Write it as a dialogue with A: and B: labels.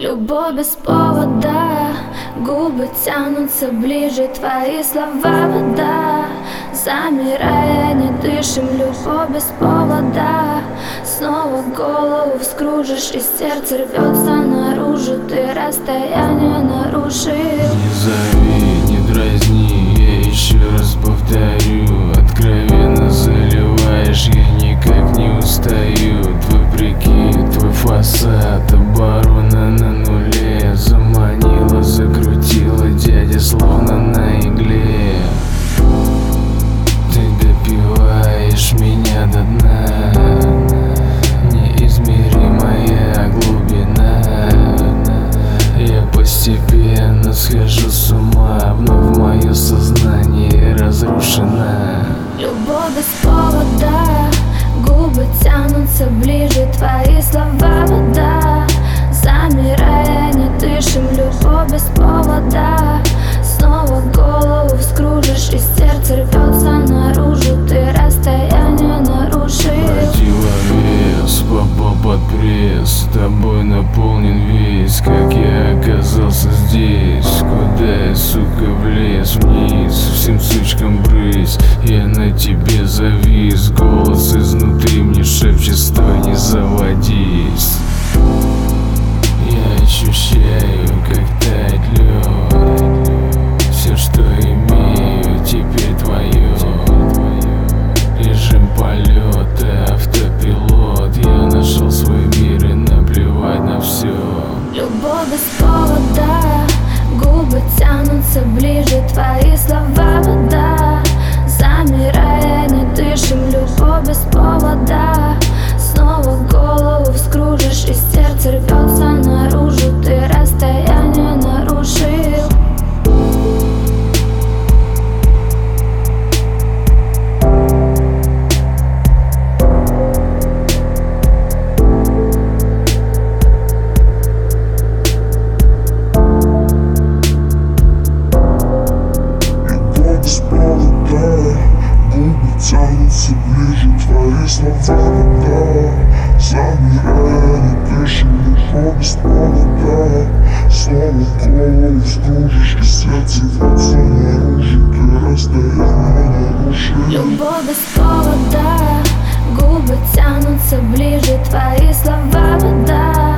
A: Любовь без повода, губы тянутся ближе, твои слова вода. Замирая, не дышим, любовь без повода. Снова голову вскружишь, и сердце рвется наружу. Ты расстояние нарушил.
B: Не зови, не дразни, я еще раз повторю. Откровенно заливаешь, я никак не устаю. Твой прикид, твой фасад, оборона на нуле. Заманила, закрутила, дядя словно на игле. Ты допиваешь меня до дна, неизмеримая глубина. Я постепенно схожу с ума, вновь мое сознание разрушено.
A: Любовь без повода, губы тянутся ближе, твои слова вода. Замирая, не дышим, любовь без повода. Снова голову вскружишь, и сердце рвется наружу. Ты расстояние нарушил.
B: Противовес, попал под пресс, тобой наполнен весь. Как я оказался здесь, куда я, сука, влез вниз. Всем сучкам брысь, я на тебе завис. Голос изнутри мне шепчет: стой, не заводись. Я ощущаю, как тает лед. Все, что имею, теперь твое. Режим полета, автопилот. Я нашел свой мир и наплевать на все.
A: Любовь без повода, губы тянутся ближе, твои слова вода. Замирая, не дышим, любовь без повода. Снова голову вскружишь, и сердце рвется наружу. Ты расстояние нарушил.
C: Губы тянутся ближе, твои слова вода. Замирая, не дышим, любовь без повода. Снова голову вскружишь, и сердце рвется наружу. Ты расстояние нарушил.
A: Любовь без повода, губы тянутся ближе, твои слова вода.